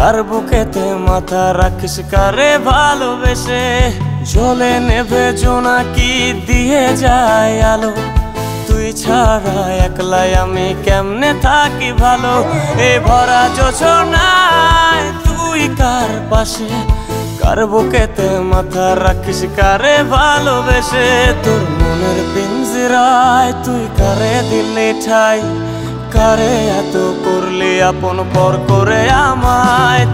কার বুকেতে মাথা রাখিস কারে ভালোবেসে, জ্বলে নেভে জোনাকি দিয়ে যায় আলো, তুই ছাড়া একলাই আমি কেমনে থাকি ভালো। এ ভরা যোছনায় তুই কার পাশে, কার বুকেতে মাথা রাখিস কারে ভালোবেসে, তোর মনের পিঞ্জরায় তুই কারে দিলি ঠাই, কারে এত করলি আপন পর করে আমায়।